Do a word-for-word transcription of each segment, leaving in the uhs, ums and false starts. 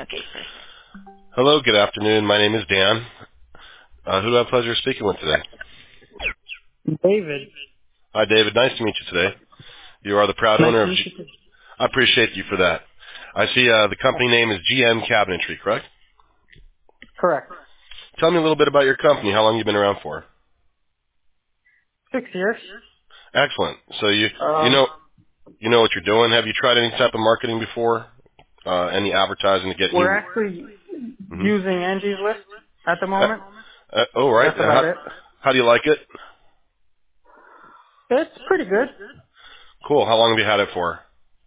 Hello, good afternoon. My name is Dan. Uh, who do I have the pleasure of speaking with today? David. Hi, David. Nice to meet you today. You are the proud Nice owner to of meet G- you too. I appreciate you for that. I see uh, the company name is G M Cabinetry, correct? Correct. Tell me a little bit about your company, how long you've been around for. Six years. Excellent. So you you Um, know you know what you're doing. Have you tried any type of marketing before? Uh, any advertising to get we're new? actually Mm-hmm. using Angie's List at the Uh, moment. uh, oh, right. That's Uh, about how, it. how do you like it? It's pretty good. Cool. How long have you had it for?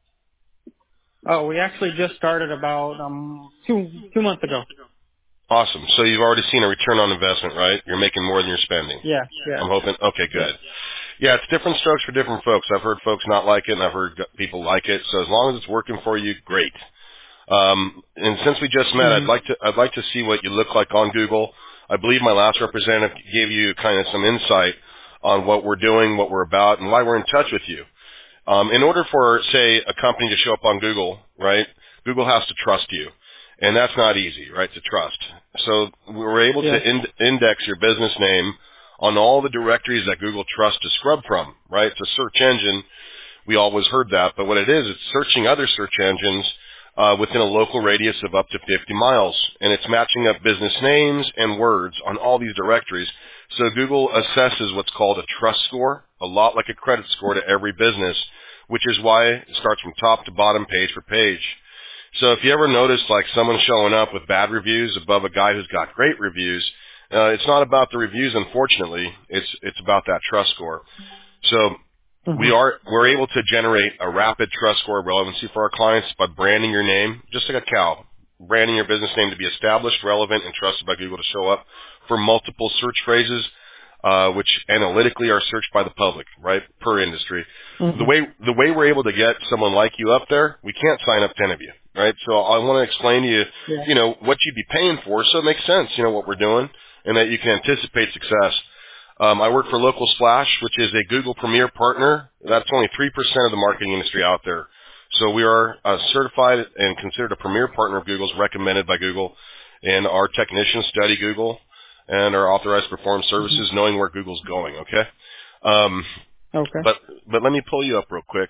Oh, we actually just started about um two two months ago. Awesome. So you've already seen a return on investment, right? You're making more than you're spending. Yeah, yeah, I'm hoping. Okay, yes. good. Yeah, it's different strokes for different folks. I've heard folks not like it, and I've heard g- people like it. So as long as it's working for you, great. Um, and since we just met, I'd Mhm. like to I'd like to see what you look like on Google. I believe my last representative gave you kind of some insight on what we're doing, what we're about, and why we're in touch with you. Um, in order for, say, a company to show up on Google, right, Google has to trust you. And that's not easy, right, to trust. So we were able Yes. to ind- index your business name on all the directories that Google trusts to scrub from, right? It's a search engine. We always heard that. But what it is, it's searching other search engines uh, within a local radius of up to fifty miles. And it's matching up business names and words on all these directories. So Google assesses what's called a trust score, a lot like a credit score to every business, which is why it starts from top to bottom, page for page. So if you ever notice like someone showing up with bad reviews above a guy who's got great reviews, uh, it's not about the reviews, unfortunately. It's it's about that trust score. So we Mhm. are we're able to generate a rapid trust score of relevancy for our clients by branding your name, just like a cow, branding your business name to be established, relevant, and trusted by Google to show up for multiple search phrases, uh, which analytically are searched by the public, right, per industry. The Mhm. way the way we're able to get someone like you up there, we can't sign up ten of you, right? So I want to explain to you, Yeah. you know, what you'd be paying for, so it makes sense, you know, what we're doing, and that you can anticipate success. Um, I work for Local Splash, which is a Google Premier partner. That's only three percent of the marketing industry out there. So we are uh, certified and considered a premier partner of Google's, recommended by Google, and our technicians study Google and are authorized to perform Mhm. services knowing where Google's going, okay? Um, Okay. but but let me pull you up real quick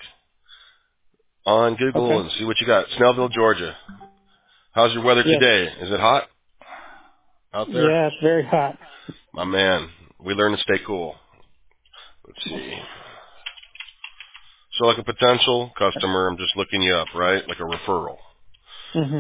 on Google Okay. and see what you got. Snellville, Georgia. How's your weather Yes. today? Is it hot out there? Yeah, it's very hot. My man, we learn to stay cool. Let's see. So like a potential customer, I'm just looking you up, right? Like a referral. Mhm.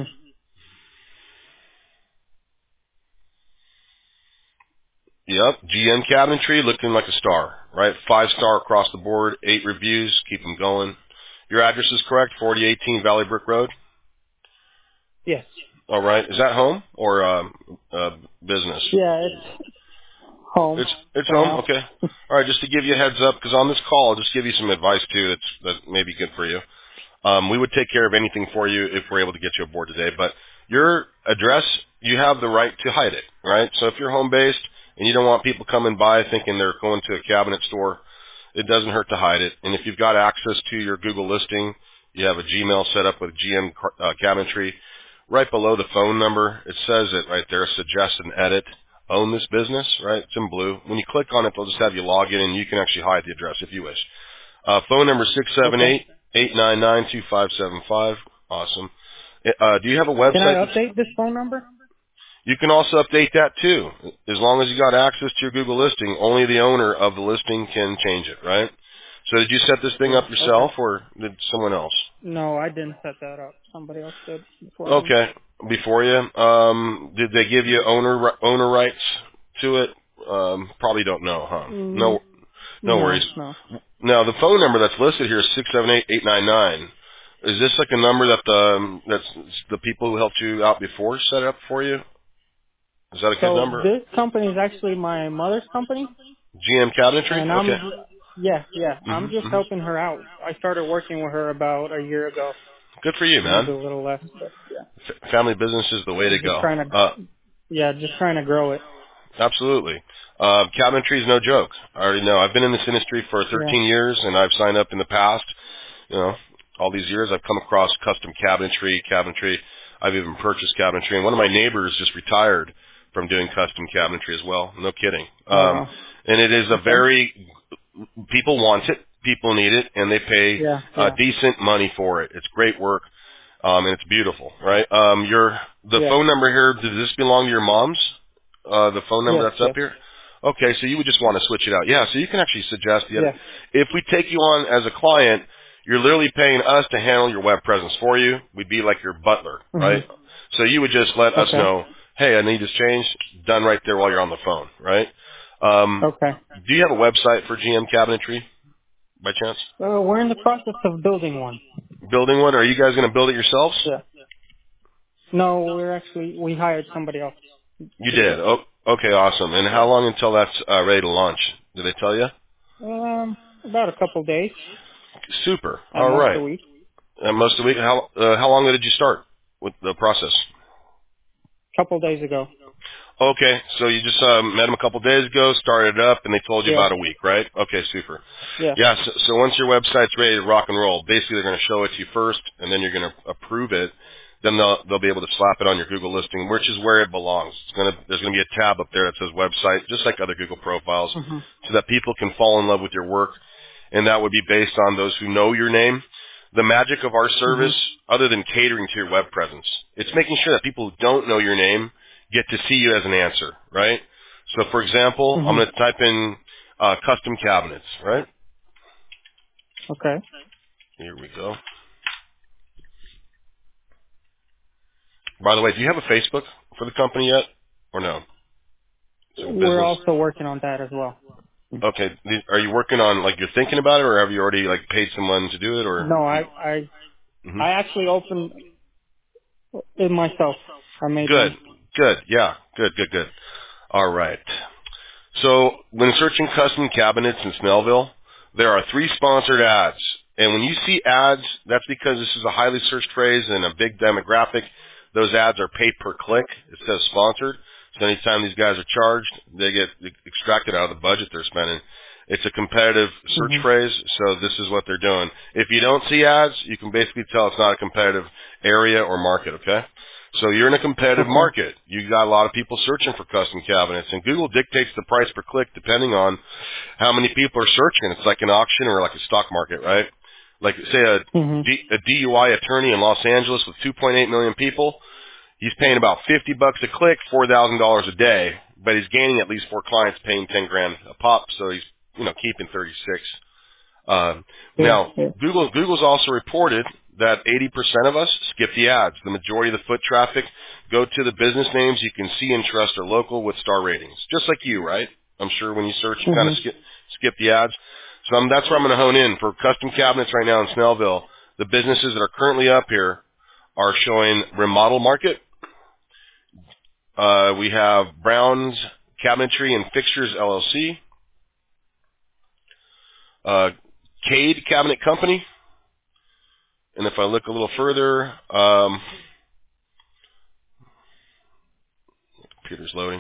Yep. G M Cabinetry, looking like a star, right? Five star across the board, eight reviews, keep them going. Your address is correct, forty eighteen Valley Brook Road. Yes. All right. Is that home or um, uh, business? Yeah, it's home It's it's for home. now. Okay. All right. Just to give you a heads up, because on this call, I'll just give you some advice too. That's that may be good for you. Um, we would take care of anything for you if we're able to get you aboard today. But your address, you have the right to hide it, right? So if you're home based and you don't want people coming by thinking they're going to a cabinet store, it doesn't hurt to hide it. And if you've got access to your Google listing, you have a Gmail set up with G M uh, Cabinetry. Right below the phone number, it says it right there, suggest and edit, own this business, right? It's in blue. When you click on it, they'll just have you log in and you can actually hide the address if you wish. Uh, phone number six seven Okay. eight eight nine nine two five seven five. Awesome. Uh, do you have a Can I website that's, update this phone number? you can also update that too. As long as you got access to your Google listing, only the owner of the listing can change it, right? So did you set this thing Yeah. up Okay. yourself or did someone else? No, I didn't set that up. Somebody else did before me. Okay. Before you, um, did they give you owner owner rights to it? Um, probably don't know, huh? Mm, No, no no, worries. no. Now the phone number that's listed here is six seven eight eight nine nine. Is this like a number that the um, that's the people who helped you out before set up for you? Is that a good So number? this company is actually my mother's company, G M Cabinetry. and Okay. I'm, yeah, yeah, I'm Mhm. just Mhm. helping her out. I started working with her about a year ago, Good for you, maybe man. a little less, but yeah, F- family business is the way to I'm just go. trying to, Uh, yeah, just trying to grow it. Absolutely. Uh, cabinetry is no joke. I already know. I've been in this industry for Yeah. thirteen years, and I've signed up in the past. You know, all these years, I've come across custom cabinetry, cabinetry. I've even purchased cabinetry, and one of my neighbors just retired from doing custom cabinetry as well. No kidding. Oh, Um, wow. and it is a Okay. very, people want it, people need it, and they pay Yeah, uh, yeah, decent money for it. It's great work, um, and it's beautiful, right? Um, your the yeah. phone number here, does this belong to your mom's? Uh, the phone number Yes, that's up yes, here? Okay, so you would just want to switch it out. Yeah, so you can actually suggest the other. yes. If we take you on as a client, you're literally paying us to handle your web presence for you. We'd be like your butler, Mhm. right? So you would just let us Okay. know, hey, I need this changed, done right there while you're on the phone, right? Um, Okay. do you have a website for G M Cabinetry by chance? Uh, we're in the process of building one. Building one? Or are you guys going to build it yourselves? Yeah. No, we're actually we hired somebody else You to do did. it. Oh, okay, awesome. And how Yeah. long until that's uh, ready to launch? Did they tell you? Um, about a couple days, Super. at All most right. a week. Uh, most of the week. How uh, how long did you start with the process? Couple days ago. Okay, so you just uh, met them a couple days ago, started it up, and they told you Yeah. about a week, right? Okay, super. Yeah. Yeah, so, so once your website's ready to rock and roll, basically they're going to show it to you first, and then you're going to approve it. Then they'll they'll be able to slap it on your Google listing, which is where it belongs. It's gonna there's going to be a tab up there that says website, just like other Google profiles, Mhm. so that people can fall in love with your work, and that would be based on those who know your name. The magic of our service, Mhm. other than catering to your web presence, it's making sure that people who don't know your name get to see you as an answer, right? So, for example, I'm Mhm. going to type in uh, custom cabinets, right? Okay. Here we go. By the way, do you have a Facebook for the company yet, or no? So We're business. also working on that as well. Okay. Are you working on, like, you're thinking about it, or have you already, like, paid someone to do it, or? No, I I hmm I actually opened it myself. I made Good. one. Good. Yeah. Good, good, good. All right. So when searching custom cabinets in Snellville, there are three sponsored ads. And when you see ads, that's because this is a highly searched phrase and a big demographic. Those ads are paid per click. It says sponsored. So anytime these guys are charged, they get extracted out of the budget they're spending. It's a competitive search Mhm. phrase, so this is what they're doing. If you don't see ads, you can basically tell it's not a competitive area or market, okay? So you're in a competitive Okay. market. You got a lot of people searching for custom cabinets, and Google dictates the price per click depending on how many people are searching. It's like an auction or like a stock market, right? Like say a, Mhm. D, a D U I attorney in Los Angeles with two point eight million people, he's paying about fifty bucks a click, four thousand dollars a day, but he's gaining at least four clients paying ten grand a pop, so he's, you know, keeping thirty-six. Um, Yeah. now, Yeah. Google Google's also reported that eighty percent of us skip the ads. The majority of the foot traffic go to the business names you can see and trust are local with star ratings, just like you, right? I'm sure when you search, you kind of Mhm. skip skip the ads. So I'm, that's where I'm going to hone in for custom cabinets right now in Snellville. The businesses that are currently up here are showing Remodel Market. Uh, we have Brown's Cabinetry and Fixtures L L C, uh, Cade Cabinet Company. And if I look a little further, um, computer's loading.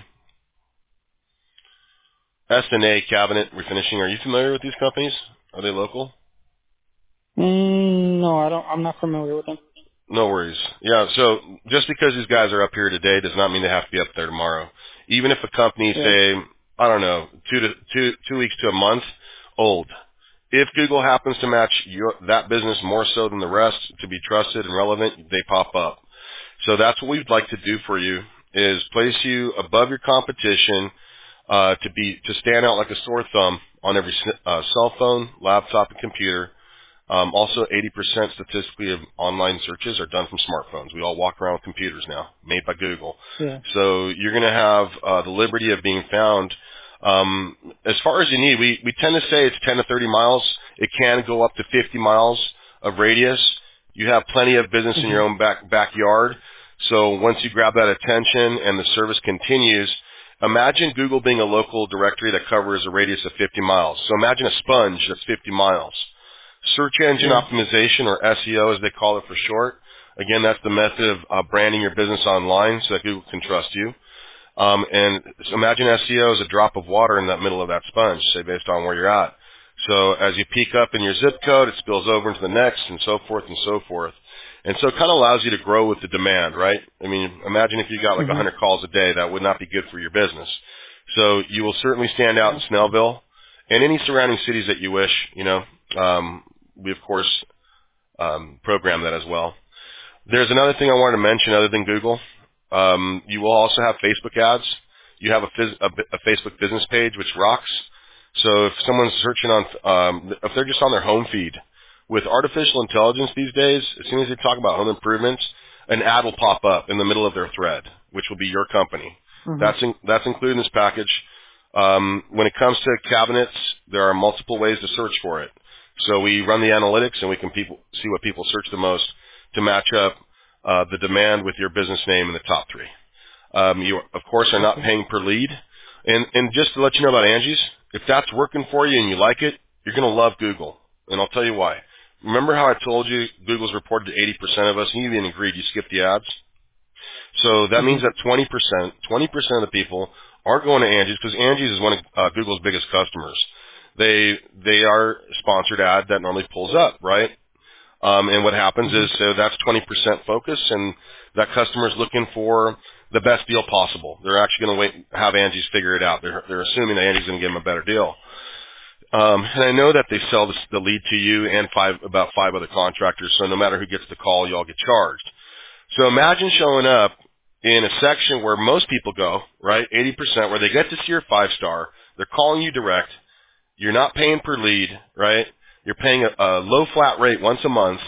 S and A Cabinet Refinishing. Are you familiar with these companies? Are they local? Mm, no, I don't. I'm not familiar with them. No worries. Yeah, so just because these guys are up here today does not mean they have to be up there tomorrow. Even if a company, Yeah. say, I don't know, two to two two weeks to a month old, if Google happens to match your, that business more so than the rest to be trusted and relevant, they pop up. So that's what we'd like to do for you is place you above your competition, uh, to be to stand out like a sore thumb on every s- uh, cell phone, laptop, and computer. Um, also, eighty percent statistically of online searches are done from smartphones. We all walk around with computers now, made by Google. Yeah. So you're going to have uh, the liberty of being found. Um, as far as you need, we, we tend to say it's ten to thirty miles. It can go up to fifty miles of radius. You have plenty of business in your Mhm. own back backyard. So once you grab that attention and the service continues, imagine Google being a local directory that covers a radius of fifty miles. So imagine a sponge that's fifty miles. Search engine Yeah. optimization, or S E O as they call it for short. Again, that's the method of uh, branding your business online so that Google can trust you. Um, and so imagine S E O as a drop of water in that middle of that sponge, say based on where you're at. So as you peak up in your zip code, it spills over into the next, and so forth and so forth. And so it kind of allows you to grow with the demand, right? I mean, imagine if you got like Mhm. one hundred calls a day, that would not be good for your business. So you will certainly stand out in Snellville and any surrounding cities that you wish, you know. Um, we, of course, um, program that as well. There's another thing I wanted to mention other than Google. Um, you will also have Facebook ads. You have a, phys- a, a Facebook business page, which rocks. So if someone's searching on, um, if they're just on their home feed, with artificial intelligence these days, as soon as they talk about home improvements, an ad will pop up in the middle of their thread, which will be your company. Mhm. That's in, that's included in this package. Um, when it comes to cabinets, there are multiple ways to search for it. So we run the analytics and we can people, see what people search the most to match up uh, the demand with your business name in the top three. Um, you, of course, are not Okay. paying per lead. And, and just to let you know about Angie's, if that's working for you and you like it, you're going to love Google. And I'll tell you why. Remember how I told you Google's reported to eighty percent of us, and you even agreed you skipped the ads? So that means Mhm. that twenty percent, twenty percent of the people aren't going to Angie's because Angie's is one of uh, Google's biggest customers. They, they are a sponsored ad that normally pulls up, right? Um, and what happens is, Mhm. so that's twenty percent focus, and that customer's looking for the best deal possible. They're actually going to wait, have Angie's figure it out. They're, they're assuming that Angie's going to give them a better deal. Um, and I know that they sell this, the lead to you and five, about five other contractors, so no matter who gets the call, you all get charged. So imagine showing up in a section where most people go, right, eighty percent, where they get to see your five-star, they're calling you direct, you're not paying per lead, right? You're paying a, a low flat rate once a month,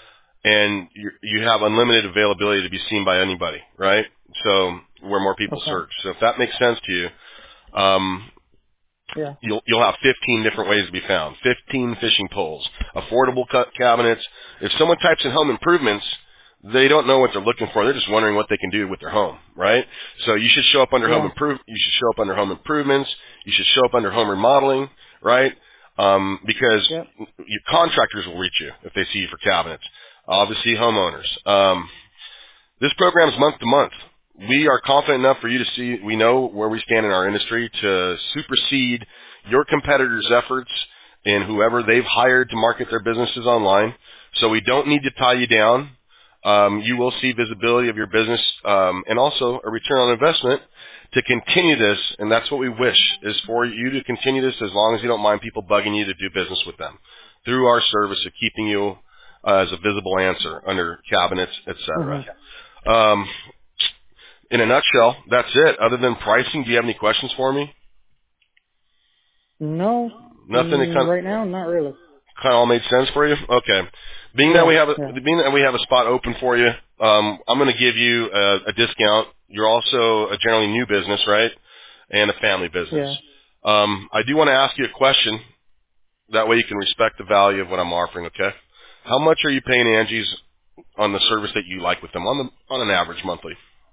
and you you have unlimited availability to be seen by anybody, right? So where more people Okay. search. So if that makes sense to you, um, Yeah. you'll you'll have fifteen different ways to be found, fifteen fishing poles, affordable cut cabinets. If someone types in home improvements, they don't know what they're looking for. They're just wondering what they can do with their home, right? So you should show up under home Yeah. improve. You should show up under home improvements. You should show up under home remodeling, right? Um, because Yep. your contractors will reach you if they see you for cabinets. Obviously, homeowners. Um, this program is month to month. We are confident enough for you to see, we know where we stand in our industry to supersede your competitors' efforts and whoever they've hired to market their businesses online. So we don't need to tie you down. Um, you will see visibility of your business um, and also a return on investment to continue this, and that's what we wish, is for you to continue this as long as you don't mind people bugging you to do business with them through our service of keeping you uh, as a visible answer under cabinets, et cetera. Mhm. Um, in a nutshell, that's it. Other than pricing, do you have any questions for me? No. Nothing that Mm, kind of, right now, not really. kind of all made sense for you? Okay. Being that Yeah. we have a, Yeah. being that we have a spot open for you, um, I'm going to give you a, a discount. You're also a generally new business, right? And a family business. Yeah. Um, I do want to ask you a question. That way you can respect the value of what I'm offering, okay? How much are you paying Angie's on the service that you like with them on the, on an average monthly?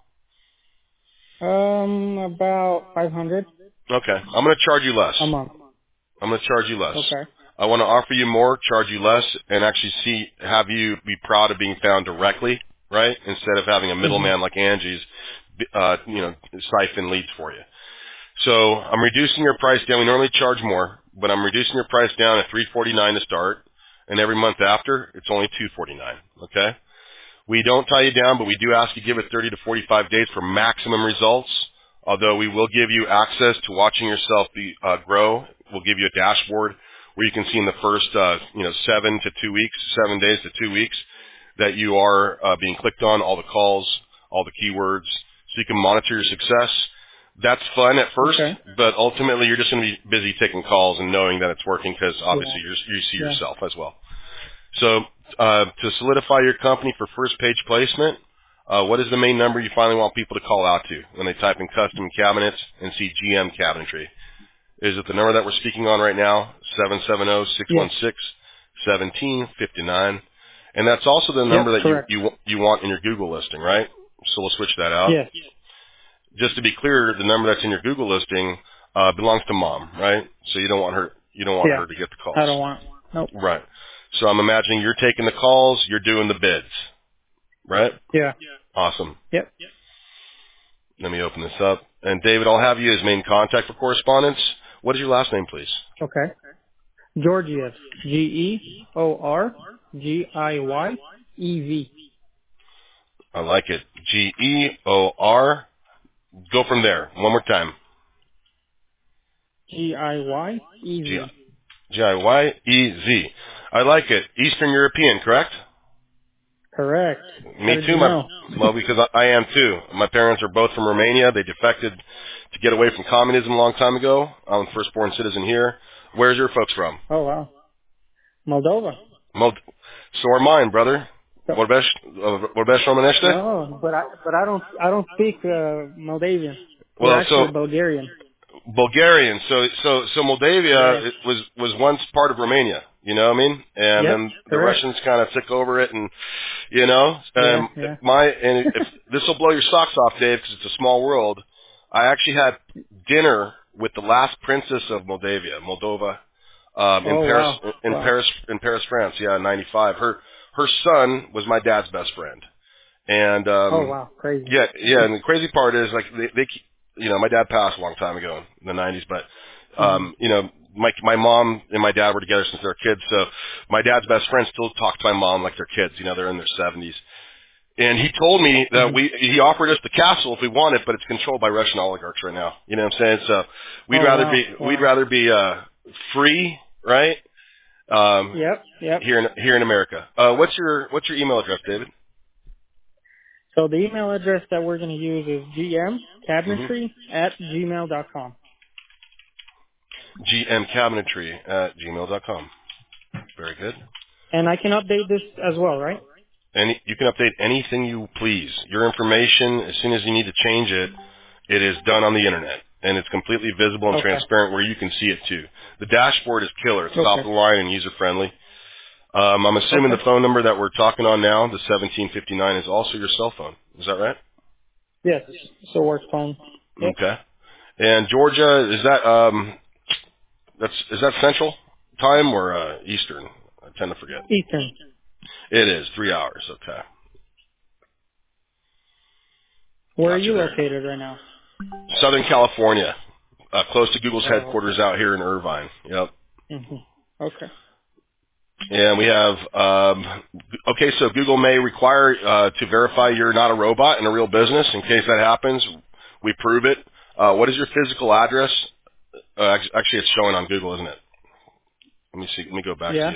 Um, about five hundred Okay. I'm going to charge you less. a month. I'm going to charge you less. Okay. I want to offer you more, charge you less, and actually see, have you be proud of being found directly, right? Instead of having a Mhm. middleman like Angie's, uh, you know, siphon leads for you. So I'm reducing your price down. We normally charge more, but I'm reducing your price down at three forty-nine to start, and every month after, it's only two forty-nine. Okay? We don't tie you down, but we do ask you to give it thirty to forty-five days for maximum results. Although we will give you access to watching yourself be, uh, grow. We'll give you a dashboard where you can see in the first, uh, you know, seven to two weeks, seven days to two weeks, that you are uh, being clicked on, all the calls, all the keywords, so you can monitor your success. That's fun at first, Okay. but ultimately you're just going to be busy taking calls and knowing that it's working because Yeah. obviously you're, you see Yeah. yourself as well. So uh, to solidify your company for first page placement, uh, what is the main number you finally want people to call out to when they type in custom cabinets and see G M cabinetry? Is it the number that we're speaking on right now, seven seven zero, six one Yes. six, one seven five nine? And that's also the Yep. number that you, Correct. you, you want in your Google listing, right? So we'll switch that out. Yes. Just to be clear, the number that's in your Google listing uh, belongs to mom, right? So you don't want her you don't want Yeah. her to get the I calls. don't want. Nope. Right. So I'm imagining you're taking the calls, you're doing the bids, right? Yeah. Awesome. Yep. Let me open this up. And David, I'll have you as main contact for correspondence. What is your last name, please? Okay. Georgius. G E O R G I Y E V. I like it. G E O R. Go from there. One more time. G I Y E G Z. G I Y E Z. I like it. Eastern European, correct? Correct. How Me did too, you my know? well, because I, I am too. My parents are both from Romania. They defected to get away from communism a long time ago. I'm the firstborn citizen here. Where's your folks from? Oh wow. Moldova. Mold- so are mine, brother. So, Vorbești uh, vorbești românește? no, but I but I don't I don't speak uh, Moldavian. We're Well, actually so Bulgarian. Bulgarian. So so so Moldavia Yeah. it was was once part of Romania. You know what I mean? And Yep. then the Correct. Russians kind of took over it, and you know, Yeah. um, Yeah. my and if this will blow your socks off, Dave, because it's a small world. I actually had dinner with the last princess of Moldavia, Moldova, um, in Oh Paris, wow. in Wow. Paris, in Paris, France. Yeah, in ninety-five. Her her son was my dad's best friend. And Oh um wow. Crazy. yeah, yeah, and the crazy part is like they, they keep- you know, my dad passed a long time ago in the nineties, but Mhm. um, you know, my my mom and my dad were together since they were kids, so my dad's best friends still talk to my mom like they're kids, you know, they're in their seventies. And he told me that Mhm. we he offered us the castle if we want it, but it's controlled by Russian oligarchs right now. You know what I'm saying? So we'd Oh rather wow. be we'd Wow. rather be uh free, right? Um Yep. Yep. here in here in America. Uh what's your what's your email address, David? So the email address that we're going to use is Mhm. gmcabinetry at gmail dot com. gmcabinetry at gmail dot com. Very good. And I can update this as well, right? And you can update anything you please. Your information, as soon as you need to change it, it is done on the internet. And it's completely visible and Okay. transparent where you can see it too. The dashboard is killer. It's top of Okay. the line and user friendly. Um, I'm assuming the Okay. phone number that we're talking on now, the seventeen fifty-nine, is also your cell phone. Is that right? Yes. So work phone. Yep. Okay. And Georgia, is that um, that's is that Central Time or uh, Eastern? I tend to forget. Eastern. It is three hours. Okay. Where are Gotcha you there. located right now? Southern California, uh, close to Google's Oh, headquarters out here in Irvine. Yep. okay. hmm Okay. And we have, um, okay, so Google may require uh, to verify you're not a robot in a real business. In case that happens, we prove it. Uh, what is your physical address? Uh, act- actually, it's showing on Google, isn't it? Let me see. Let me go back to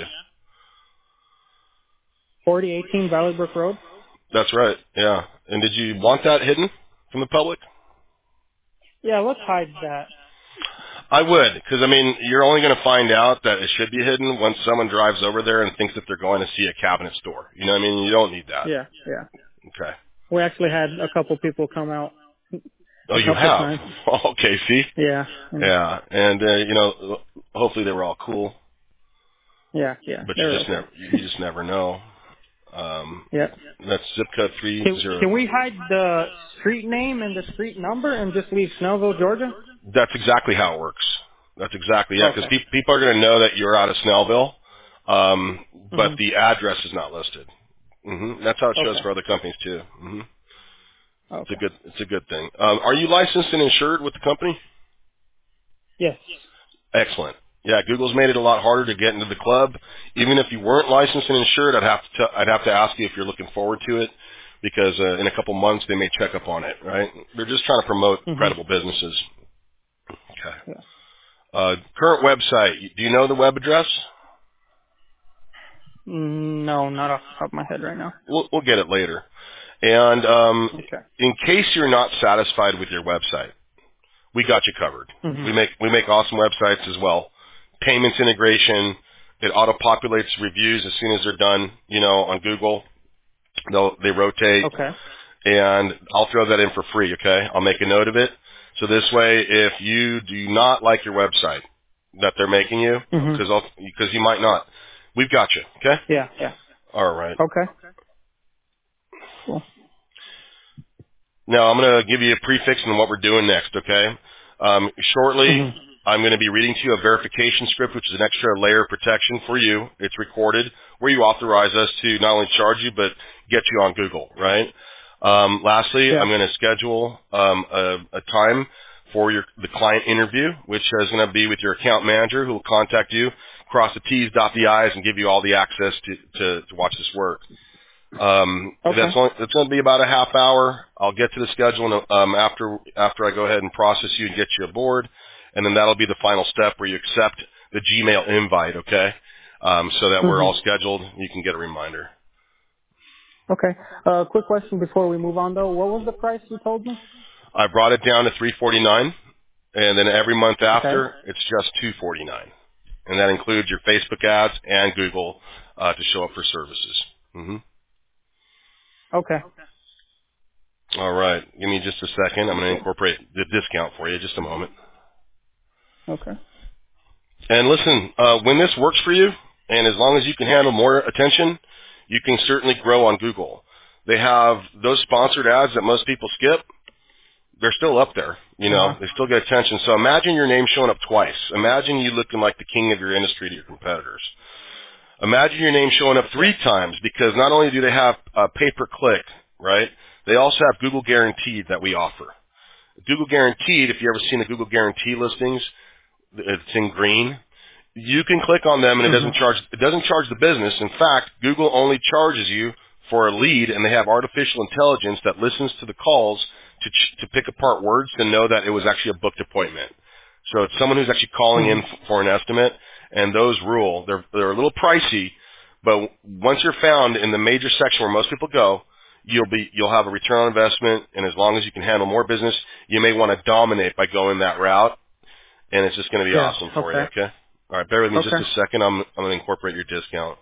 Yeah. you. forty eighteen Valley Brook Road. That's right. Yeah. And did you want that hidden from the public? Yeah, let's hide that. I would, because I mean, you're only going to find out that it should be hidden once someone drives over there and thinks that they're going to see a cabinet store. You know what I mean? You don't need that. Yeah. Yeah. Okay. We actually had a couple people come out Oh, a you couple have? times. Okay, see? Yeah. Mm. Yeah. And, uh, you know, hopefully they were all cool, Yeah. Yeah. but you They're just okay. never, you just never know. Um, Yeah. that's zip code three Can zero. Can we hide the street name and the street number and just leave Snellville, Georgia? That's exactly how it works. That's exactly, yeah, because Okay. pe- people are going to know that you're out of Snellville, um, but hmm the address is not listed. hmm That's how it shows Okay. for other companies too. hmm It's a Okay. good, it's a good thing. Um, are you licensed and insured with the company? Yes. Excellent. Yeah, Google's made it a lot harder to get into the club. Even if you weren't licensed and insured, I'd have to t- I'd have to ask you if you're looking forward to it, because uh, in a couple months they may check up on it. Right? They're just trying to promote hmm credible businesses. Okay. Yeah. Uh, current website. Do you know the web address? Mm, No, not off the top of my head right now. We'll, we'll get it later. And um, Okay. in case you're not satisfied with your website, we got you covered. hmm We make we make awesome websites as well. Payments integration. It auto populates reviews as soon as they're done. You know, on Google, they'll they rotate, Okay. and I'll throw that in for free. Okay, I'll make a note of it. So this way, if you do not like your website that they're making you, hmm because because you might not, we've got you. Okay. Yeah. Yeah. All right. Okay. Cool. Now I'm going to give you a prefix on what we're doing next, okay? Um, shortly, hmm I'm going to be reading to you a verification script, which is an extra layer of protection for you. It's recorded where you authorize us to not only charge you, but get you on Google, right? Um, lastly, Yeah. I'm going to schedule um, a, a time for your the client interview, which is going to be with your account manager, who will contact you, cross the T's, dot the I's, and give you all the access to, to, to watch this work. Um, that's Okay. only, it's going to be about a half hour. I'll get to the schedule and, um, after after I go ahead and process you and get you aboard, and then that'll be the final step where you accept the Gmail invite. Okay, um, so that we're Mhm. all scheduled. You can get a reminder. Okay. Uh, quick question before we move on though. What was the price you told me? I brought it down to three forty-nine, and then every month Okay. after it's just two forty-nine, and that includes your Facebook ads and Google uh, to show up for services. hmm Okay. All right, give me just a second. I'm Sounds going to good. incorporate the discount for you. Just a moment. Okay. And listen, uh, when this works for you, and as long as you can handle more attention, you can certainly grow on Google. They have those sponsored ads that most people skip. They're still up there. You Uh know, huh. they still get attention. So imagine your name showing up twice. Imagine you looking like the king of your industry to your competitors. Imagine your name showing up Yeah. three times because not only do they have uh, pay-per-click, right? They also have Google Guaranteed that we offer. Google Guaranteed, if you've ever seen the Google Guarantee listings, it's in green. You can click on them and it doesn't Mhm. charge it doesn't charge the business. In fact, Google only charges you for a lead, and they have artificial intelligence that listens to the calls to ch- to pick apart words to know that it was actually a booked appointment. So it's someone who's actually calling in Mhm. f- for an estimate, and those rule. They're they're a little pricey, but once you're found in the major section where most people go, you'll be you'll have a return on investment, and as long as you can handle more business, you may want to dominate by going that route, and it's just going to be Yeah. awesome for you. Okay. Okay. All right, bear with me just Okay. a second. I'm I'm going to incorporate your discount.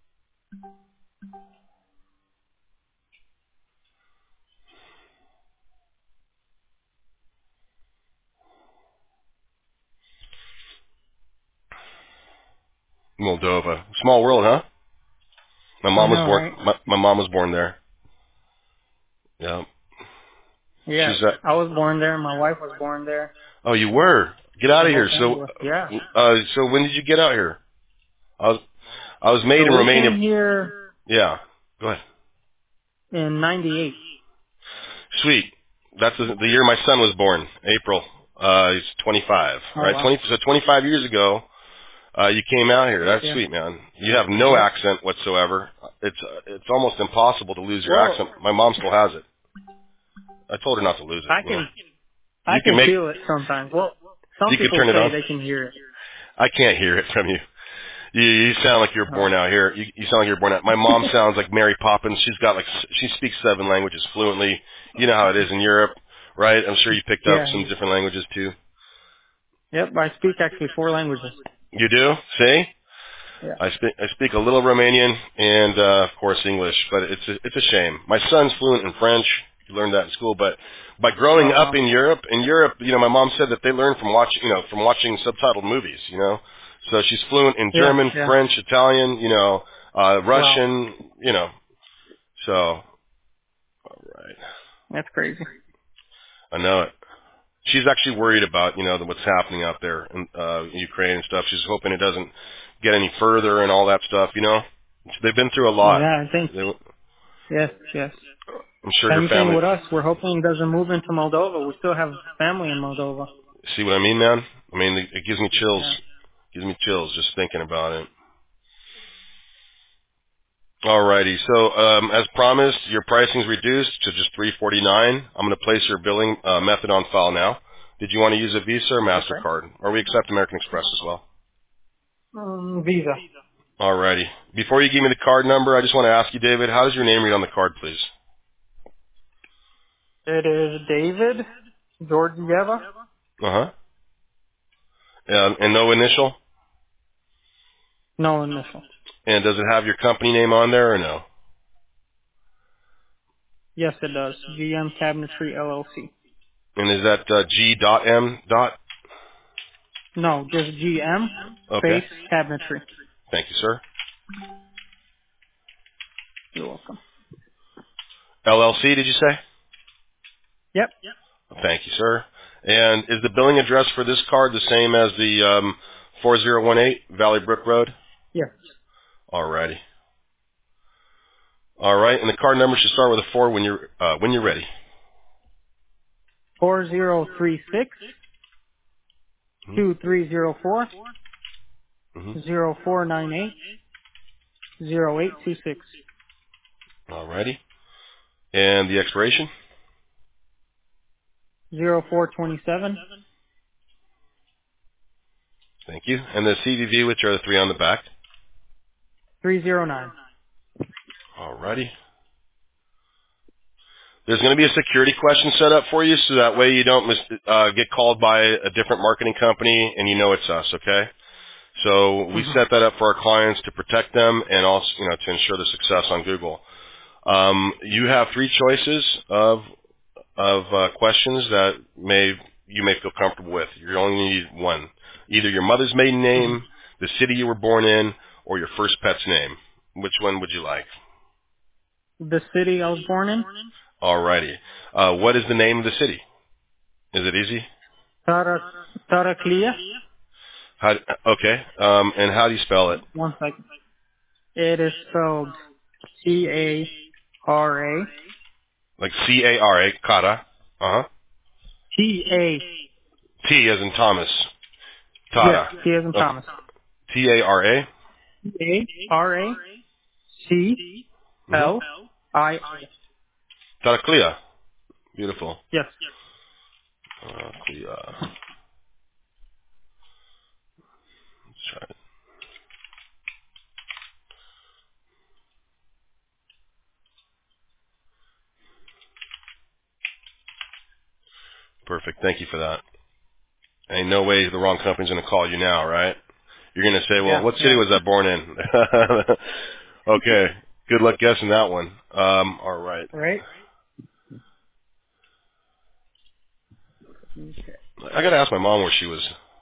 Moldova, small world, huh? My I mom was know, born. right? My, my mom was born there. Yeah, Yeah. she's. Uh, I was born there. My wife was born there. oh, you were. Get out The of whole here. family So, was. Yeah. uh, so when did you get out here? I was I was made So in we Romania. came here Yeah. Go ahead. in ninety-eight. Sweet. That's the, the year my son was born. April. Uh, he's twenty-five. Oh Right. wow. twenty. So twenty-five years ago, uh, you came out here. That's Yeah. sweet, man. You have no Yep. accent whatsoever. It's uh, it's almost impossible to lose your Well, accent. My mom still has it. I told her not to lose it. I You know. can I You can can make. feel it sometimes. Well, some You can people turn it say on. they can hear it. I can't hear it from you. You, you sound like you're Oh. born out here. You, you sound like you're born out. My mom sounds like Mary Poppins. She's got like s- she speaks seven languages fluently. You know how it is in Europe, right? I'm sure you picked up Yeah. some different languages too. Yep. I speak actually four languages. You do? See? Yeah. I speak I speak a little Romanian and uh, of course English, but it's a, it's a shame. My son's fluent in French. He learned that in school, but by growing Oh up wow. in Europe, in Europe, you know, my mom said that they learn from watching, you know, from watching subtitled movies, you know. So she's fluent in Yeah. German, Yeah. French, Italian, you know, uh, Wow. Russian, you know. So, all right, That's crazy. I know it. She's actually worried about, you know, what's happening out there in uh, Ukraine and stuff. She's hoping it doesn't get any further and all that stuff, you know. They've been through a lot. Yeah. I think. They, Yes. Yes. I'm sure your Same thing family. with us. We're hoping it doesn't move into Moldova. We still have family in Moldova. See what I mean, man? I mean, it, it gives me chills. Yeah. Gives me chills just thinking about it. Alrighty. So, um, as promised, your pricing's reduced to just three forty-nine. I'm going to place your billing uh, method on file now. Did you want to use a Visa or Okay. Mastercard, or we accept American Express as well? Um, Visa. Alrighty. Before you give me the card number, I just want to ask you, David, how does your name read on the card, please? It is David Georgieva. Uh huh. And, and no initial. No initial. And does it have your company name on there or no? Yes, it does. G M Cabinetry L L C. And is that uh, G dot M dot? No, just G M Okay. space Cabinetry. Thank you, sir. You're welcome. L L C, did you say? Yep. Thank you, sir. And is the billing address for this card the same as the um, four zero one eight Valley Brook Road? Yes. Alrighty. All right. And the card number should start with a four when you're uh, when you're ready. Four zero three six two three zero four Mm-hmm. zero four nine eight zero eight two six. Alrighty. And the expiration? Zero four twenty seven. Thank you. And the C V V, which are the three on the back? Three zero nine. Alrighty. There's going to be a security question set up for you, so that way you don't mis- uh, get called by a different marketing company and you know it's us, okay? So we Mm-hmm. set that up for our clients to protect them and also, you know, to ensure the success on Google. Um, you have three choices of of uh, questions that may you may feel comfortable with. You only need one: either your mother's maiden Mm-hmm. name, the city you were born in, or your first pet's name. Which one would you like? The city I was born in. Alrighty. Uh, what is the name of the city? Is it easy? Tara Taraclia. How, okay. Um, and how do you spell it? One second. It is spelled T A R A. Like C A R A, Kara. Uh huh. T A. T as in Thomas. Yes. Tara. T as in Okay. Thomas. T A R A. T A R A C Mm-hmm. L I. Taraclia. Beautiful. Yes. Taraclia. Let's try it. Perfect. Thank you for that. Ain't no way the wrong company's going to call you now, right? You're going to say, well, Yeah. what city Yeah. was I born in? Okay. Good luck guessing that one. Um, all right. Right. Okay. I got to ask my mom where she was.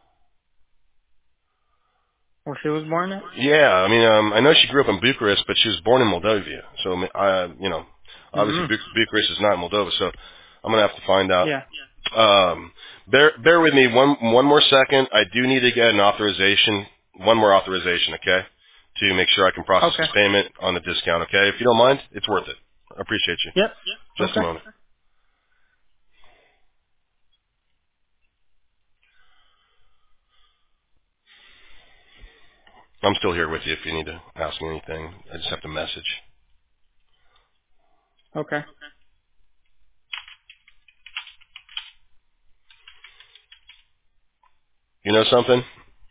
Where she was born at? Yeah, I mean, um, I know she grew up in Bucharest, but she was born in Moldavia. So, I, you know, obviously Mm-hmm. Bu- Bucharest is not Moldova, so I'm going to have to find out. Yeah. Um, bear, bear with me one, one more second. I do need to get an authorization, one more authorization, okay, to make sure I can process Okay. this payment on the discount, okay? If you don't mind, it's worth it. I appreciate you. Yep. Just a Okay. moment. I'm still here with you if you need to ask me anything. I just have to message. Okay. You know something?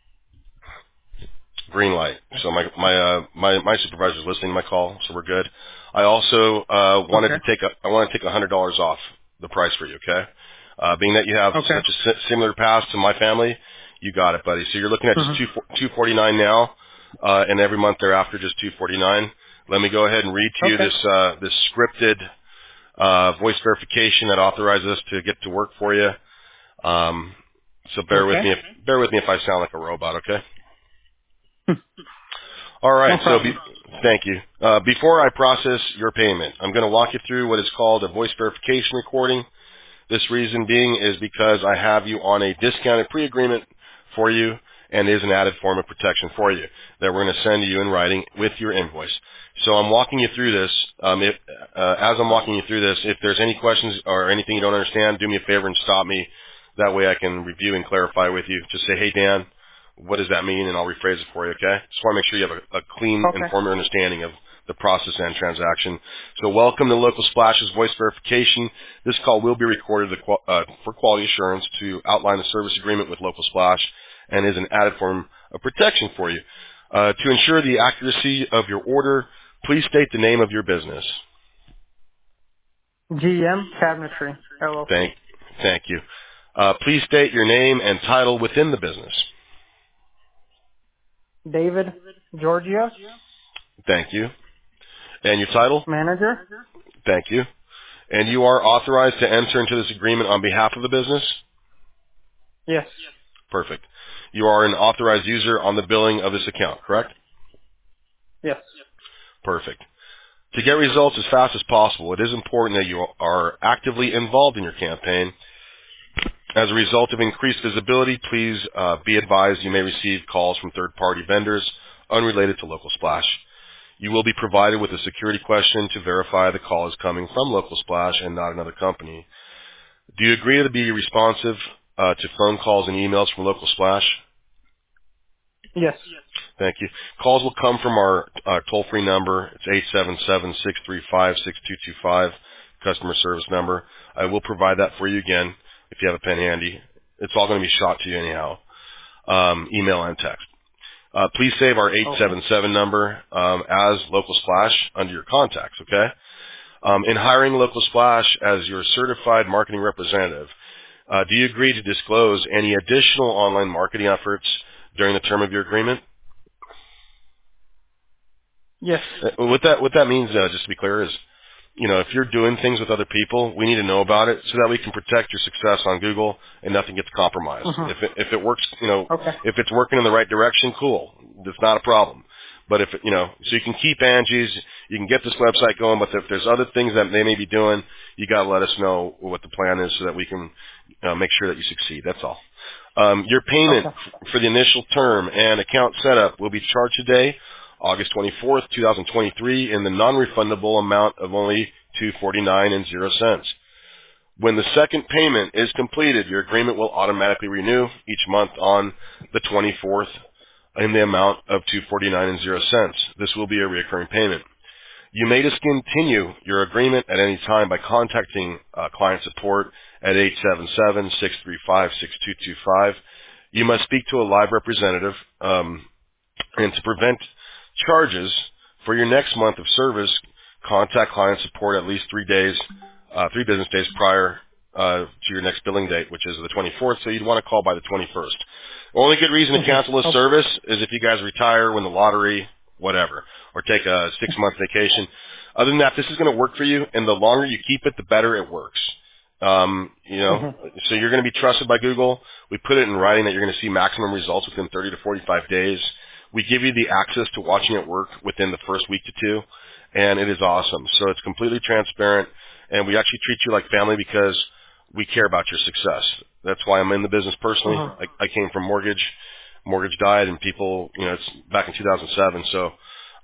Green light. So my my uh, my my supervisor's listening to my call, so we're good. I also uh, wanted Okay. to take a I want to take a hundred dollars off the price for you. Okay, uh, being that you have Okay. such a si- similar past to my family, you got it, buddy. So you're looking at just two Mm-hmm. two forty nine now, uh, and every month thereafter just two forty nine. Let me go ahead and read to you Okay. this uh, this scripted uh, voice verification that authorizes us to get to work for you. Um, so bear with Okay. me. If, bear with me if I sound like a robot. Okay. All No right. So be, problem. thank you. Uh, before I process your payment, I'm going to walk you through what is called a voice verification recording. This reason being is because I have you on a discounted pre-agreement for you and is an added form of protection for you that we're going to send to you in writing with your invoice. So I'm walking you through this. Um, if, uh, as I'm walking you through this, if there's any questions or anything you don't understand, do me a favor and stop me. That way I can review and clarify with you. Just say, hey, Dan, what does that mean? And I'll rephrase it for you, okay? Just want to make sure you have a, a clean, Okay. informed understanding of the process and transaction. So welcome to Local Splash's voice verification. This call will be recorded the qual- uh, for quality assurance to outline the service agreement with Local Splash and is an added form of protection for you. Uh, to ensure the accuracy of your order, please state the name of your business. G M Cabinetry L L C. Thank, thank you. Uh, please state your name and title within the business. David Georgios, Thank you. And your title? manager. Thank you. And you are authorized to enter into this agreement on behalf of the business? Yes. Perfect. You are an authorized user on the billing of this account, correct? Yes. Perfect. To get results as fast as possible, it is important that you are actively involved in your campaign. As a result of increased visibility, please uh, be advised you may receive calls from third-party vendors unrelated to Local Splash. You will be provided with a security question to verify the call is coming from Local Splash and not another company. Do you agree to be responsive uh, to phone calls and emails from Local Splash? Yes. Thank you. Calls will come from our uh, toll-free number. It's eight seven seven, six three five, six two two five, customer service number. I will provide that for you again if you have a pen handy. It's all going to be shot to you anyhow, um, email and text. Uh, please save our eight seven seven number um, as Local Splash under your contacts, okay? Um, in hiring Local Splash as your certified marketing representative, uh, do you agree to disclose any additional online marketing efforts during the term of your agreement? Yes. Uh, What that what that means, uh, just to be clear, is you know if you're doing things with other people, we need to know about it so that we can protect your success on Google and nothing gets compromised. Mm-hmm. If it, if it works, you know, Okay. if it's working in the right direction, cool, that's not a problem. But if it, you know, so you can keep Angie's, you can get this website going. But if there's other things that they may be doing, you got to let us know what the plan is so that we can uh, make sure that you succeed. That's all. Um, your payment Okay. f- for the initial term and account setup will be charged today, August twenty-fourth, twenty twenty-three, in the non-refundable amount of only two hundred forty-nine dollars and zero cents. When the second payment is completed, your agreement will automatically renew each month on the twenty-fourth in the amount of two hundred forty-nine dollars and zero cents. This will be a recurring payment. You may discontinue your agreement at any time by contacting uh, client support at eight seven seven, six three five, six two two five. You must speak to a live representative, um, and to prevent charges for your next month of service, contact client support at least three days, uh, three business days prior uh, to your next billing date, which is the twenty-fourth, so you'd want to call by the twenty-first. Only good reason to cancel this Okay. service is if you guys retire, win the lottery, whatever, or take a six-month vacation. Other than that, this is going to work for you, and the longer you keep it, the better it works. Um, you know, Mm-hmm. so you're going to be trusted by Google. We put it in writing that you're going to see maximum results within thirty to forty-five days. We give you the access to watching it work within the first week to two, and it is awesome. So it's completely transparent, and we actually treat you like family because we care about your success. That's why I'm in the business personally. Mm-hmm. I, I came from mortgage. Mortgage died, and people, you know, it's back in two thousand seven. So,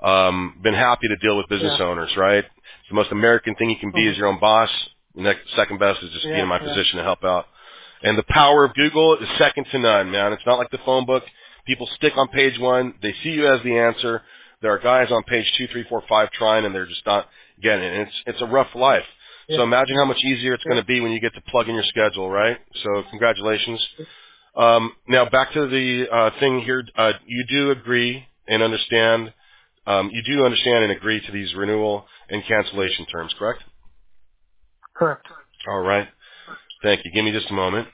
um, been happy to deal with business Yeah. owners, right? It's the most American thing you can be Mm-hmm. is your own boss. The next, second best is just being Yeah. in my Yeah. position to help out. And the power of Google is second to none, man. It's not like the phone book. People stick on page one. They see you as the answer. There are guys on page two, three, four, five trying, and they're just not getting it. And it's it's a rough life. Yeah. So imagine how much easier it's Yeah. going to be when you get to plug in your schedule, right? So congratulations. Um, now back to the uh, thing here. Uh, you do agree and understand. Um, you do understand and agree to these renewal and cancellation terms, correct? Correct. All right. Thank you. Give me just a moment.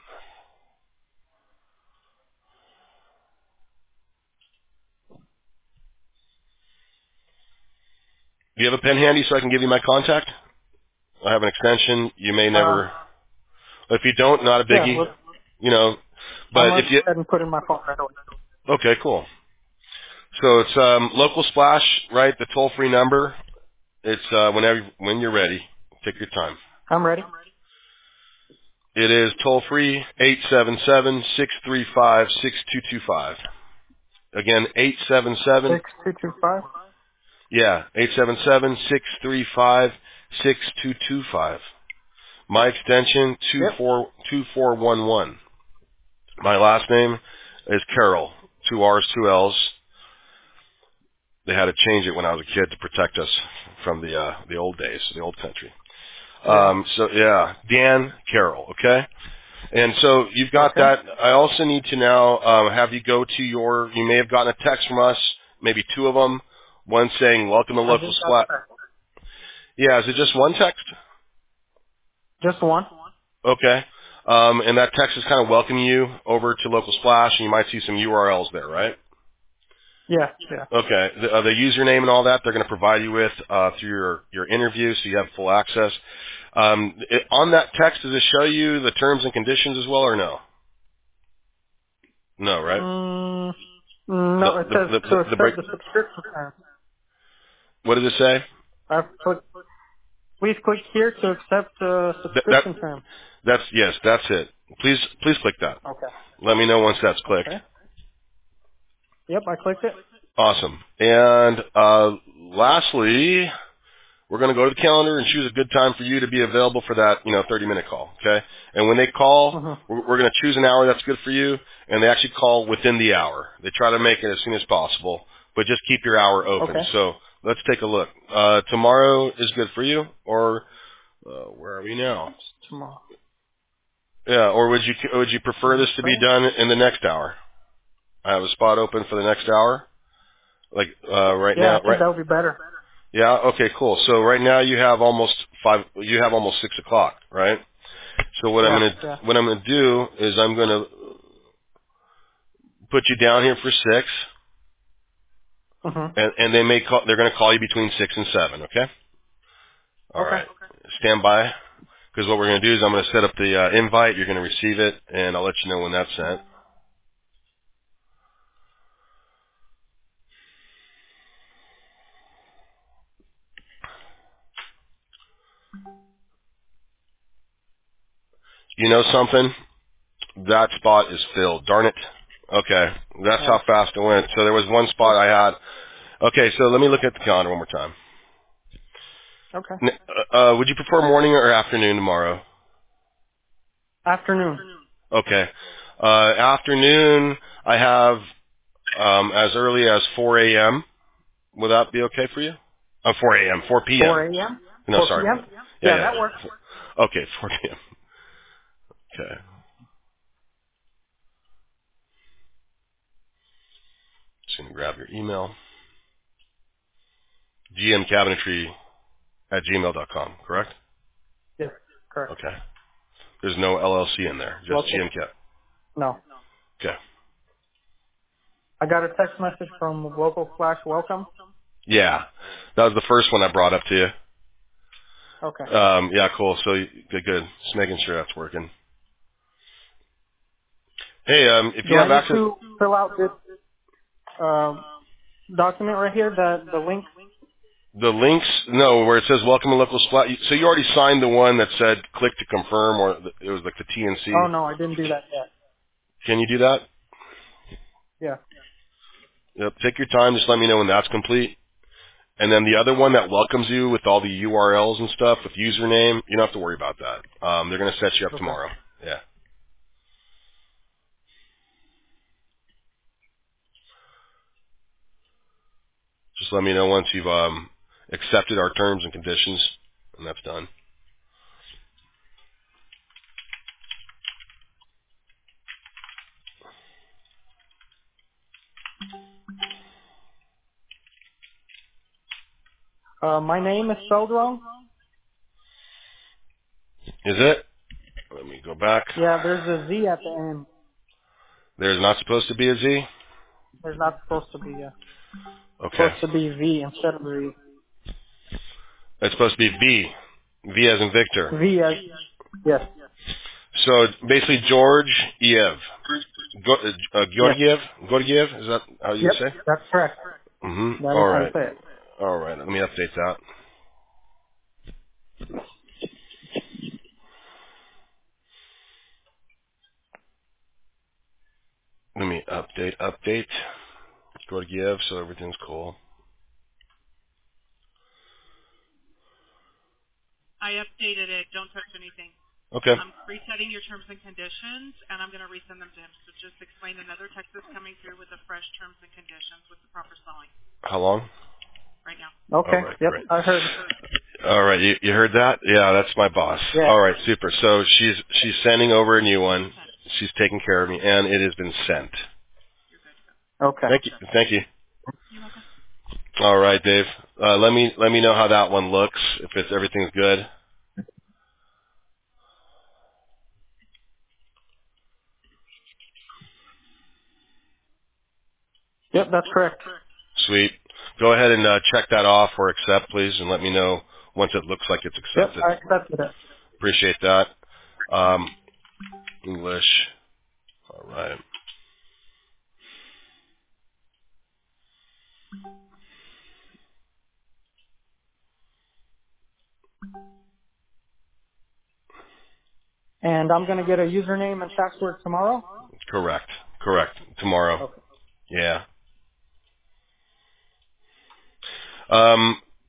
Do you have a pen handy so I can give you my contact? I have an extension. You may Uh, never. If you don't, not a yeah. biggie. Well, You know. I'm But gonna if you. go ahead and put in my phone right away. Okay, cool. So it's um, local splash, right? The toll free number. It's uh, whenever when you're ready. Take your time. I'm ready. It is toll free eight seven seven, six three five, six two two five. Again, eight seven seven. Six two two five. Yeah, eight seven seven, six three five, six two two five. My extension two Yep. four two four one one. My last name is Carroll. Two R's, two L's. They had to change it when I was a kid to protect us from the uh, the old days, the old country. Yeah. Um, so yeah, Dan Carroll. Okay. And so you've got Okay. that. I also need to now um, have you go to your. You may have gotten a text from us, maybe two of them. One saying "Welcome to I Local just got Splat." that. Yeah, is it just one text? Just one. Okay. Um, and that text is kind of welcoming you over to Local Splash, and you might see some U R Ls there, right? Yeah. Yeah. Okay. The, uh, the username and all that they're going to provide you with uh, through your, your interview, so you have full access. Um, it, on that text, does it show you the terms and conditions as well, or no? No, right? Mm, The no, it the says the, to the, the break. accept the subscription term. What does it say? I've put. Please click here to accept uh, That, that subscription term. that's yes, that's it. Please please click that. Okay. Let me know once that's clicked. Okay. Yep, I clicked it. Awesome. And uh, lastly, we're going to go to the calendar and choose a good time for you to be available for that, you know, thirty minute call. Okay. And when they call, Uh-huh. we're, we're going to choose an hour that's good for you. And they actually call within the hour. They try to make it as soon as possible, but just keep your hour open. Okay. So let's take a look. Uh, tomorrow is good for you, or uh, where are we now? Tomorrow. Yeah. Or would you, would you prefer this to be Okay. done in the next hour? I have a spot open for the next hour. Like, uh, right Yeah, now, I think right? that would be better. Yeah. Okay. Cool. So right now you have almost five. You have almost six o'clock, right? So what I'm Yeah, gonna yeah. what I'm gonna do is I'm gonna put you down here for six, Uh-huh. and and they may call. They're gonna call you between six and seven. Okay. All Okay. right. Stand by, because what we're gonna do is I'm gonna set up the uh, invite. You're gonna receive it, and I'll let you know when that's sent. You know something? That spot is filled. Darn it. Okay. That's Uh, how fast it went. So there was one spot I had. Okay. So let me look at the calendar one more time. okay. N- Uh, uh, would you prefer morning or afternoon tomorrow? Afternoon. Okay. Uh, afternoon, I have um, as early as four a.m. Would that be okay for you? Uh, four a.m., four four p.m. a.m.? No, four sorry. p.m.? Yeah, Yeah, yeah. that works. Okay, four p.m. Okay. Just going to grab your email. G M cabinetry at gmail dot com, correct? Yes, correct. Okay. There's no L L C in there, just Local? G M Cab. No. Okay. I got a text message from Local Flash Welcome. Yeah. That was the first one I brought up to you. Okay. Um, yeah, cool. So, you- good, good. Just making sure that's working. Hey, um, if Do you I have need access, to fill out this uh, document right here, the, the link? the links, no, where it says welcome to local spot. So you already signed the one that said click to confirm, or it was like the T N C. Oh, no, I didn't do that yet. Can you do that? Yeah. Yep. Take your time. Just let me know when that's complete. And then the other one that welcomes you with all the U R Ls and stuff with username, you don't have to worry about that. Um, they're going to set you up Okay. tomorrow. Yeah. Just let me know once you've um, accepted our terms and conditions, and that's done. Uh, my name is spelled wrong? Is it? Let me go back. Yeah, there's a Z at the end. There's not supposed to be a Z? There's not supposed to be a, Okay. supposed to be V instead of V. It's supposed to be V. V as in Victor. V as, yes, So basically George Iev. Go, uh, uh, yes. Georgiev? Georgiev? Is that how you Yep, would say? that's correct. Mm-hmm. That is All how you right. say it. All right. Let me update that. Let me update, update. Georgiev, so everything's cool. I updated it. Don't touch anything. Okay. I'm resetting your terms and conditions, and I'm going to resend them to him. So just explain another text that's coming through with the fresh terms and conditions with the proper spelling How long? right now. All Okay, right, yep, great. I heard. All right, you, you heard that? Yeah, that's my boss. Yeah. All right, super. So she's she's sending over a new It's one. sent. She's taking care of me, and it has been sent. You're good to go. Okay. Thank you. Thank you. You're welcome. All right, Dave. Uh, let me let me know how that one looks. If it's everything's good. Yep, that's correct. Sweet. Go ahead and uh, check that off or accept, please, and let me know once it looks like it's Yep, accepted. I accepted it. Appreciate that. Um, English. All right. And I'm going to get a username and password tomorrow? Correct. Correct. Tomorrow. Okay. Yeah. Um,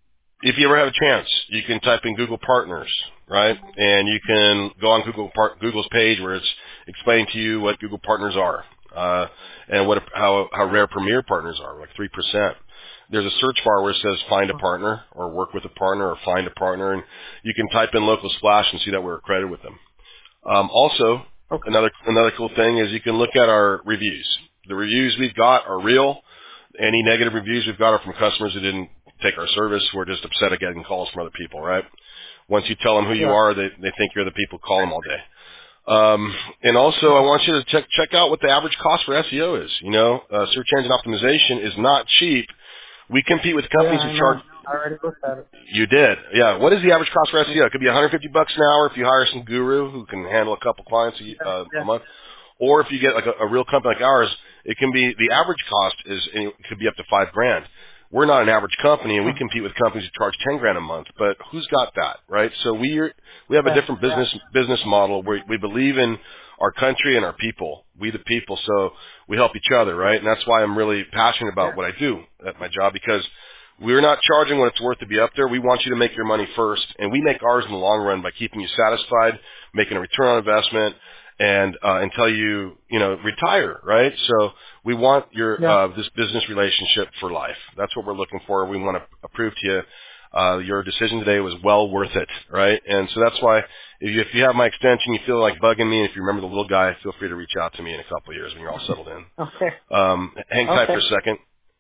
if you ever have a chance, you can type in Google Partners, right? And you can go on Google Par- Google's page where it's explaining to you what Google Partners are, uh, and what how how rare Premier Partners are, like three percent. There's a search bar where it says find a partner or work with a partner or find a partner, and you can type in Local Splash and see that we're accredited with them. Um, also, Okay. another another cool thing is you can look at our reviews. The reviews we've got are real. Any negative reviews we've got are from customers who didn't take our service. We're just upset at getting calls from other people, right? Once you tell them who you Yeah. are, they they think you're the people call them all day. Um, and also, I want you to check check out what the average cost for S E O is. You know, uh, search engine optimization is not cheap. We compete with Yeah, companies who I charge. know. I already looked at it. You did, yeah. What is the average cost for S E O? It could be one hundred fifty bucks an hour if you hire some guru who can handle a couple clients a, Yeah. uh, a Yeah. month, or if you get like a, a real company like ours, it can be the average cost is it could be up to five grand. We're not an average company, and we Hmm. compete with companies who charge ten grand a month. But who's got that, right? So we are, we have a Yeah. different business business model where we believe in our country and our people. We the people, so we help each other, right? And that's why I'm really passionate about Yeah. what I do at my job, because we're not charging what it's worth to be up there. We want you to make your money first, and we make ours in the long run by keeping you satisfied, making a return on investment, and uh, until you you know retire, right? So we want your Yeah. uh, this business relationship for life. That's what we're looking for. We want to prove to you uh, your decision today was well worth it, right? And so that's why if you, if you have my extension, you feel like bugging me, and if you remember the little guy, feel free to reach out to me in a couple of years when you're all settled in. Okay. Um, hang tight for Okay. a second.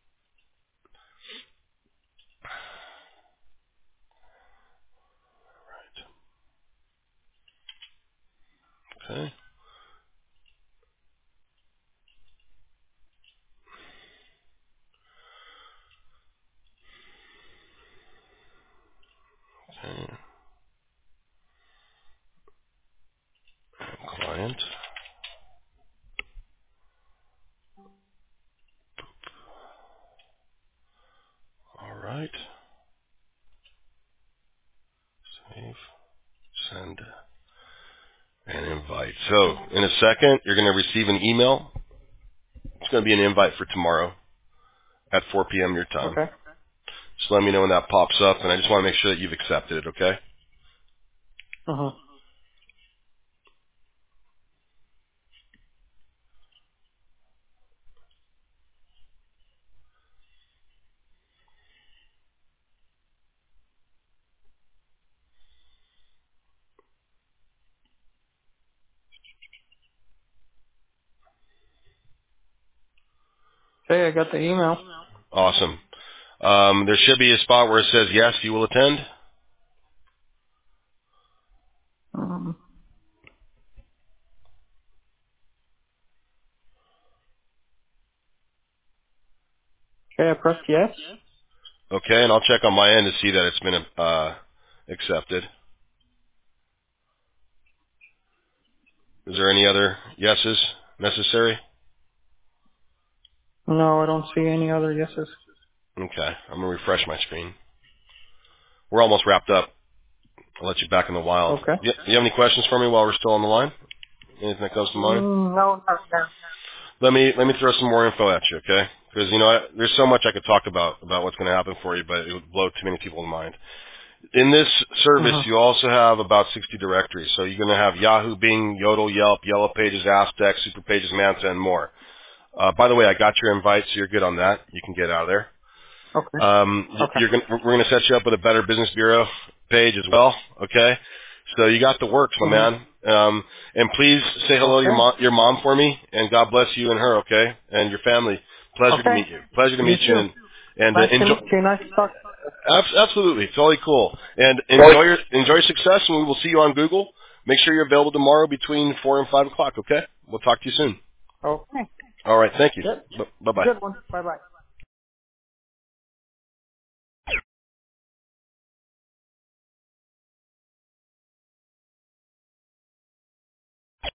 Okay. Okay. Client. All right. Save. Send an invite. So in a second, you're going to receive an email. It's going to be an invite for tomorrow at four p.m. your time. Okay. Just let me know when that pops up, and I just want to make sure that you've accepted it, okay? Uh huh. Okay, I got the email. Awesome. Um, there should be a spot where it says, yes, you will attend. Um, okay, I pressed yes. Okay, and I'll check on my end to see that it's been uh, accepted. Is there any other yeses necessary? No, I don't see any other yeses. Okay, I'm going to refresh my screen. We're almost wrapped up. I'll let you back in the wild. Okay. You, you have any questions for me while we're still on the line? Anything that comes to mind? Mm, no, not now. Let me let me throw some more info at you, okay? Because you know I, there's so much I could talk about about what's going to happen for you, but it would blow too many people's mind. In this service, Uh-huh. you also have about sixty directories. So you're going to have Yahoo, Bing, Yodel, Yelp, Yellow Pages, Aztec, Super Pages, Manta, and more. Uh, by the way, I got your invite, so you're good on that. You can get out of there. Okay. Um, y- Okay. you're gonna, we're going to set you up with a Better Business Bureau page as well. Okay, so you got the works, my Uh-huh. man. Um, and please say hello to your Okay. mom, your mom for me, and God bless you and her. Okay, and your family. Pleasure to Okay. meet you. Pleasure to You meet you, too. and and uh, Nice to enjoy. meet you. Nice to talk. abs- Absolutely, totally cool. And enjoy your enjoy your success, and we will see you on Google. Make sure you're available tomorrow between four and five o'clock. Okay, we'll talk to you soon. Okay. All right, thank you. Yep. Bye bye. Good one. Bye bye.